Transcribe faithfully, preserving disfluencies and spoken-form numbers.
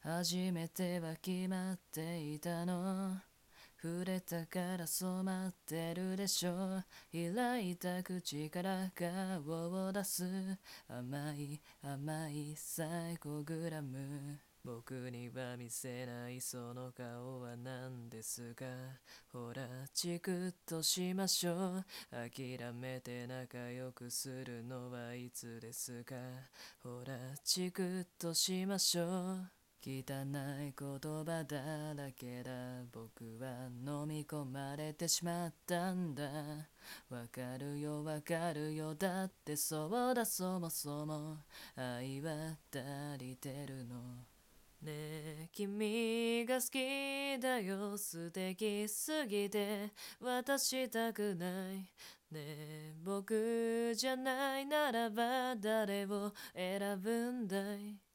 初めては決まっていたの。触れたから染まってるでしょ。開いた口から顔を出す。甘い甘いサイコグラム。僕には見せないその顔は何ですか。ほらチクッとしましょう。諦めて仲良くするのはいつですか。ほらチクッとしましょう。汚い言葉だらけだ。僕は飲み込まれてしまったんだ。わかるよわかるよ、だってそうだ、そもそも愛は足りてるの。ねえ君が好きだよ、素敵すぎて渡したくない。ねえ僕じゃないならば誰を選ぶんだい。